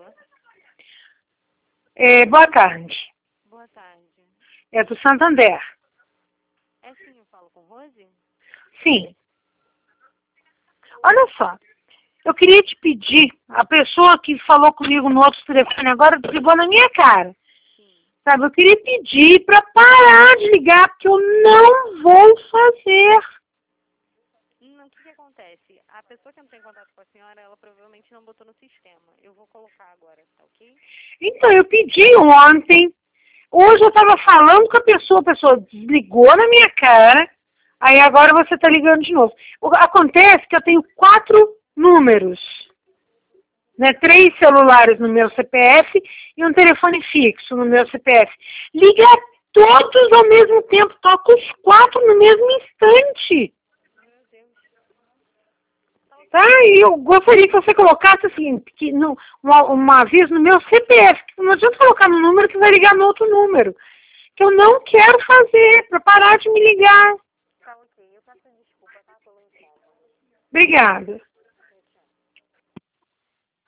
Boa tarde. Boa tarde. É do Santander. É sim, eu falo com Rose? Sim. Olha só, eu queria te pedir, a pessoa que falou comigo no outro telefone agora ligou na minha cara. Sim. Sabe, eu queria pedir para parar de ligar, porque eu não vou fazer. O que acontece? A pessoa que entrou em contato com a senhora, ela provavelmente não botou no sistema. Eu vou colocar agora, tá ok? Então, eu pedi ontem, hoje eu estava falando com a pessoa desligou na minha cara, aí agora você está ligando de novo. Acontece que eu tenho 4 números, né? 3 celulares no meu CPF e um telefone fixo no meu CPF. Liga todos ao mesmo tempo, toca os 4 no mesmo instante. Meu Deus. Tá? E eu gostaria que você colocasse assim, que um aviso no meu CPF, que não adianta colocar no número que vai ligar no outro número. Que eu não quero fazer, para parar de me ligar. Tá ok, eu peço desculpa, tá? Pelo incômodo. Obrigada.